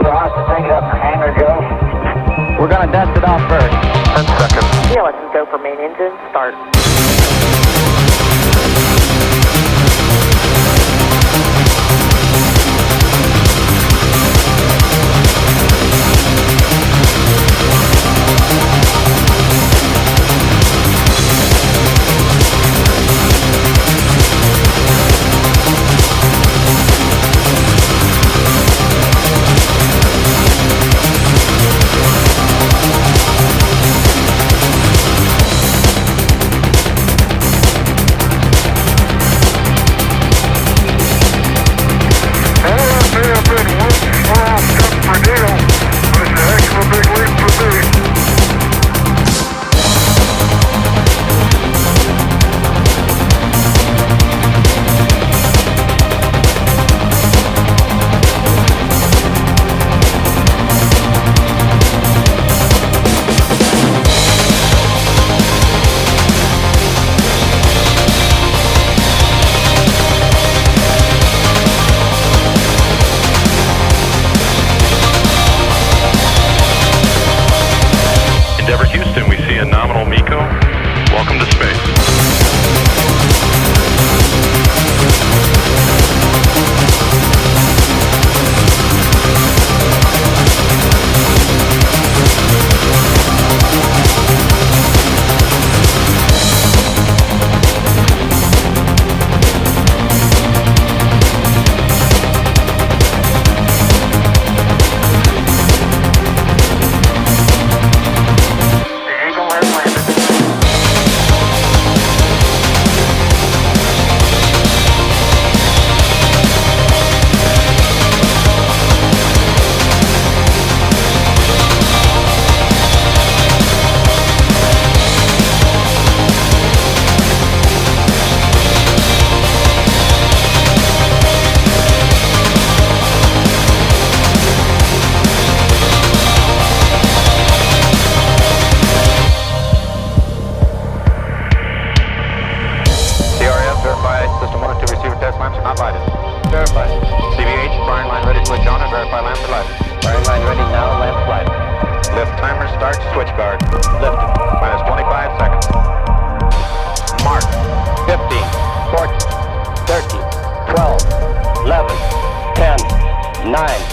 Ross to take it up in the hangar, Joe. We're gonna dust it off first. 10 seconds. Yeah, let's go for main engine, start. Endeavour Houston, we see a nominal MECO. Welcome to space. System 1 and 2 receiver test lamps are not lighted. Verified. CVH, firing line ready, switch on and verify lamps are lighted. Firing line ready now, lamps lighted. Lift timer starts, switch guard. Lifted. Minus 25 seconds. Mark. 15, 14, 13, 12, 11, 10, 9,